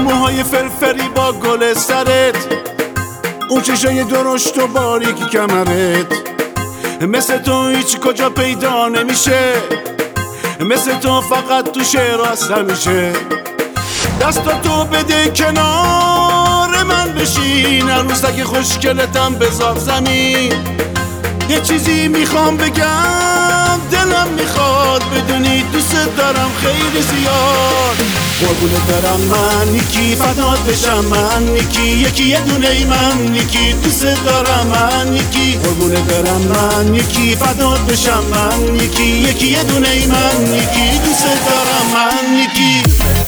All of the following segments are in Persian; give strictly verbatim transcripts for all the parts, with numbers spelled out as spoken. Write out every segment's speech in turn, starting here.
موهای فرفری با گل سرت، اون چشای درشت و باریک کمرت، مثل تو هیچ کجا پیدا نمیشه، مثل تو فقط تو شعر اصلا میشه. دستاتو بده کنار من بشین، عروسک خوشگلتم بذار زمین. یه چیزی میخوام بگم دلم میخواد بدونی دوست دارم خیلی زیاد. قربونت برم من یکی فدات بشم من یکی یکی یه دونه ای من یکی دوست دارم من یکی. قربونت برم من یکی فدات بشم من یکی یکی یه دونه ای من یکی دوست دارم من یکی.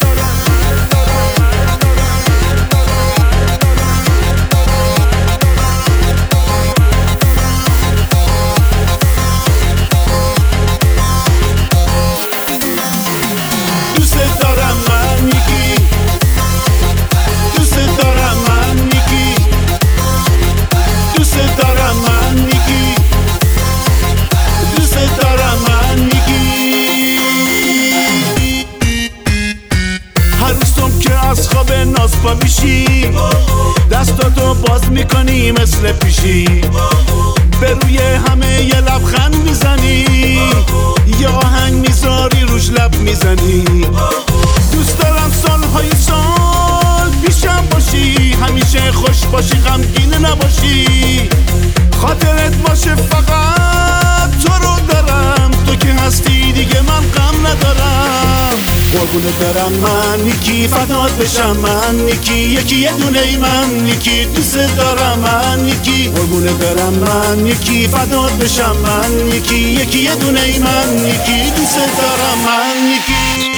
از خواب ناز پا میشی، دستاتو باز میکنی مثل پیشی، به روی همه یه لبخند میزنی، یه آهنگ میذاری روش لب میزنی. دوست دارم سالهای سال پیشم باشی، همیشه خوش باشی غمگین نباشی، خاطرت باشه فقط تو رو دارم، تو که هستی دیگه من غم ندارم. قربونت برم من یکی فدات بشم من یکی یکی یه دونه ای من یکی دوست دارم من یکی. قربونت برم من یکی فدات بشم من یکی یکی یه دونه ای من یکی دوست دارم من یکی.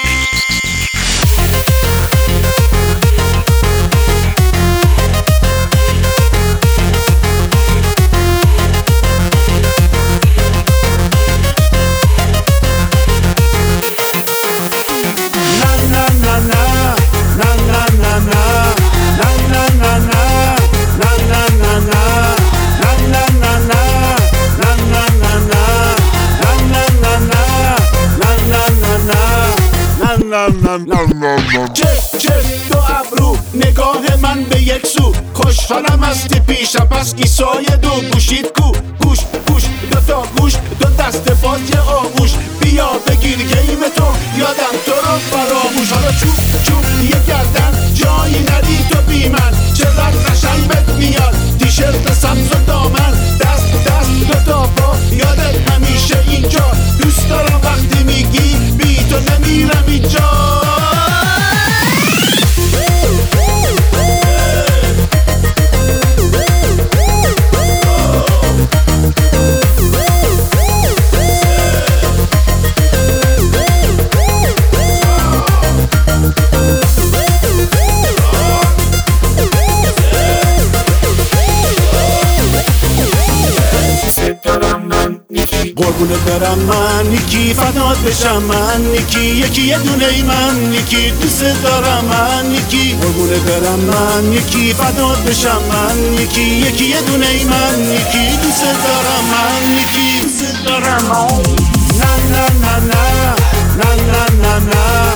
چش چش دو ابرو نگاه من به یک سو، خوشحالم هستی پیشم پس گیسای دو گوشید کو، گوش گوش دو تا گوش دو دست باز یه آغوش، بیا بگیر گیم تو یادم تو رو فراموش. حالا چوب چوب یه گردن جایی نری تو بی من، چقدر قشنگ بهت میاد تیشرت سبز و دامن، دست دست دو تا پا یادت همیشه اینجا، دوست دارم وقتی میگی بی تو نمیرم اینجا. قربونت برم من یکی فدات بشم من یکی یکی یه دونه ای من یکی دوست دارم من یکی. قربونت برم من یکی فدات بشم من یکی یکی یه دونه ای من یکی دوست دارم من یکی دوست دارم. نه نه نه نه نه نه نه نه